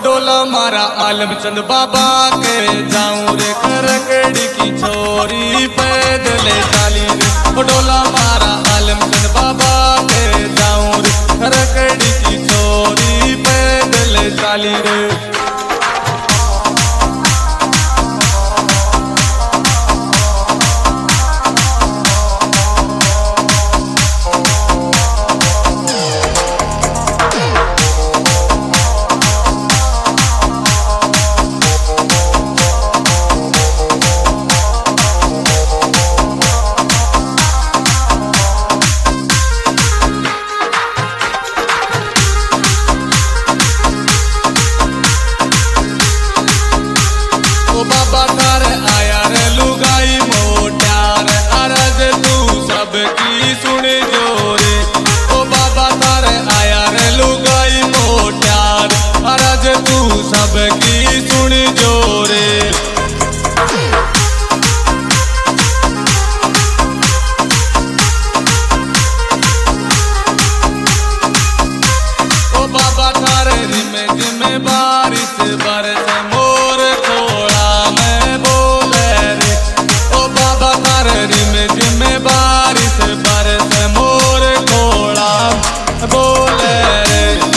डोला मारा आलमचंद बाबा के जाऊं रे करकड़ी की छोरी पैदल चाली रे। ओ डोला मारा आलमचंद बाबा के जाऊं रे करकड़ी की छोरी पैदल चाली रे। बाबा थारे आया रे लुगाई मोट्यार अरज तू सबकी सुन जोरे। ओ बाबा थारे आया रे लुगाई मोट्यार अरज तू सबकी सुन जोरे। ओ बाबा थारे रिमे जिमे बारिश बरस मोर खोड़ा में बोले रे। ओ बाबा थारे रिमे जिमे बारिश बरस मोर खोड़ा बोले रे।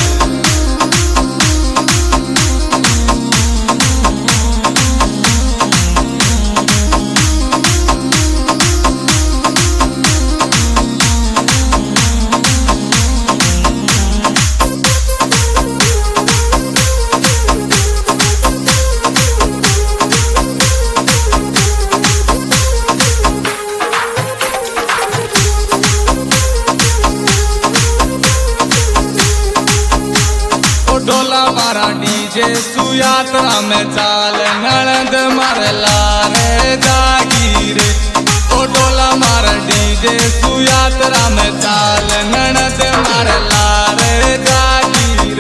डोला मारा डीजे सुयात्रा में चाल ननद मरला रे जागीर। ओ डोला मारा डीजे सुयात्रा में चाल ननद मरला रे जागीर।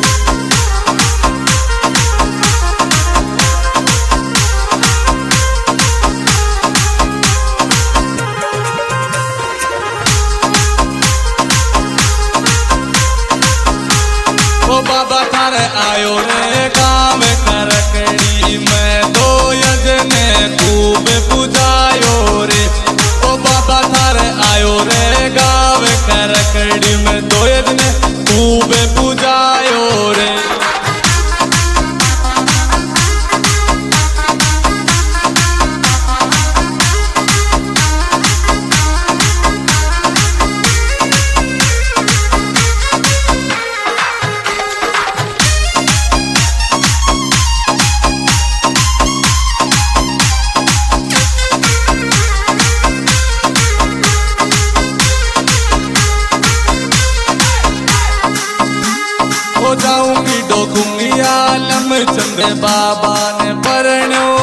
ओ बाबा थारे आयो रे गाँव करकड़ी में दो यजने खूब पुजायो रे। ओ बाबा थारे आयो रे गाँव करकड़ी में दो यजने खूब पुजायो रे। हो जाऊंगी डोकूंगी आलमचंद बाबा ने परण्यो